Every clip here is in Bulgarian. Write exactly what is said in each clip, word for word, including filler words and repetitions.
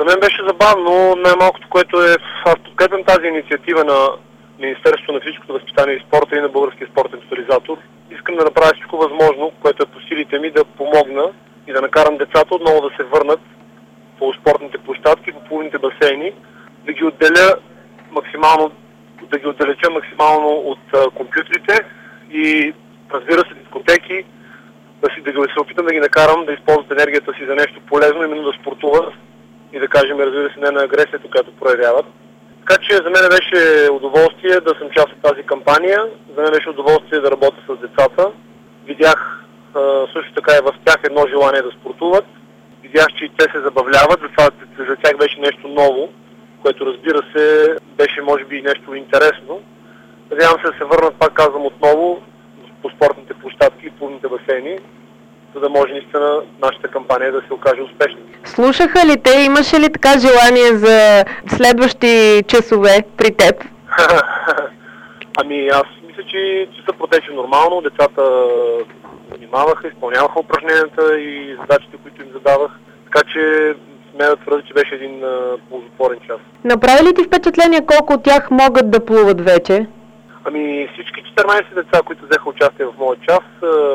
За мен беше забавно, най-малкото, което е, аз подкрепям тази инициатива на Министерството на физическото възпитание и спорта и на Българския спортен тотализатор. Искам да направя всичко възможно, което е по силите ми, да помогна и да накарам децата отново да се върнат по спортните площадки, по плувните басейни, да ги отделя максимално, да ги отдалеча максимално от а, компютрите и, разбира се, дискотеки, да, си, да, да се опитам да ги накарам да използват енергията си за нещо полезно, именно да спортуват и да кажем, разбира се, не на агресията, която проявяват. Така че за мен беше удоволствие да съм част от тази кампания, за мен беше удоволствие да работя с децата. Видях а, също така и в тях едно желание да спортуват. Видях, че и те се забавляват, затова за тях беше нещо ново, което, разбира се, беше може би нещо интересно. Надявам се да се върнат, пак казвам отново, по спортните площадки и плувните басейни, за да може наистина нашата кампания да се окаже успешна. Слушаха ли те? Имаше ли така желание за следващи часове при теб? Ами аз мисля, че часа протече нормално. Децата внимаваха, изпълняваха упражненията и задачите, които им задавах. Така че смея да твърдя, че беше един ползотворен час. Направи ли ти впечатление колко от тях могат да плуват вече? Ами всички четиринайсет деца, които взеха участие в моя час,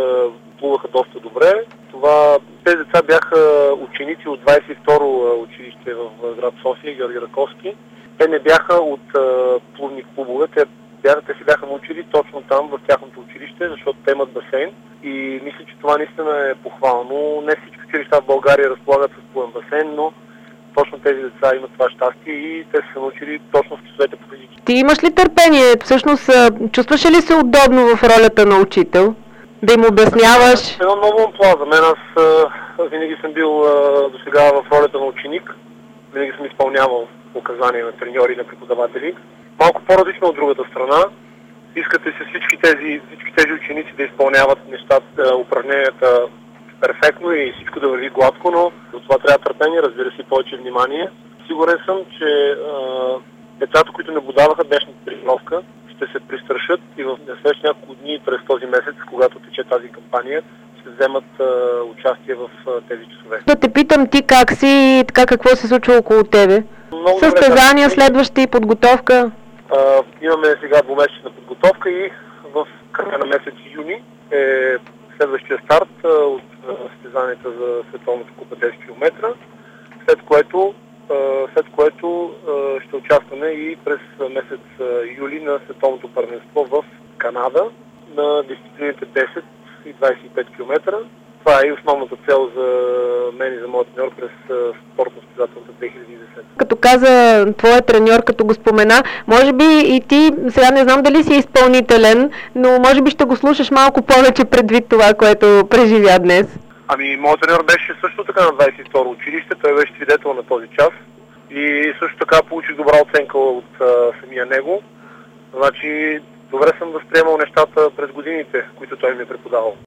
плуваха доста добре. Това, тези деца бяха ученици от двайсет и второ училище в град София, Георги Раковски. Те не бяха от плувни клубове, те, бяха, те си бяха научили точно там, в тяхното училище, защото те имат басейн. И мисля, че това наистина е похвално. Не всички училища в България разполагат с плувен басейн, но точно тези деца имат това щастие и те са се научили точно в часовете по физики. Ти имаш ли търпение? Всъщност, чувстваш ли се удобно в ролята на учител? Да им обясняваш? Едно много амплуа. За мен аз, аз винаги съм бил до сега в ролята на ученик. Винаги съм изпълнявал указания на треньори и на преподаватели. Малко по-различно от другата страна. Искате се всички тези, всички тези ученици да изпълняват нещата, упражненията перфектно и всичко да върви гладко, но за това трябва търпение, разбира се, повече внимание. Сигурен съм, че а, децата, които наблюдаваха днешната тренировка, ще се пристрашат и в следващите няколко дни през този месец, когато тече тази кампания, ще вземат а, участие в а, тези часове. Да те питам ти как си и така какво се случва около тебе? Много състезания, следващи, подготовка? А, имаме сега двумесечна подготовка и в края на месец юни е следващия старт а, от а, състезанията за Световната купа десет километра, след което след което ще участваме и през месец юли на Световното първенство в Канада на дисциплините десет и двайсет и пет километра. Това е и основната цел за мен и за моят треньор през спортно-състезателната две хиляди и десета. Като каза твоя треньор, като го спомена, може би и ти, сега не знам дали си изпълнителен, но може би ще го слушаш малко повече предвид това, което преживя днес. Ами, моят треньор беше също така на двайсет и второ училище, той беше свидетел на този час и също така получих добра оценка от а, самия него. Значи, добре съм възприемал нещата през годините, които той ми е преподавал.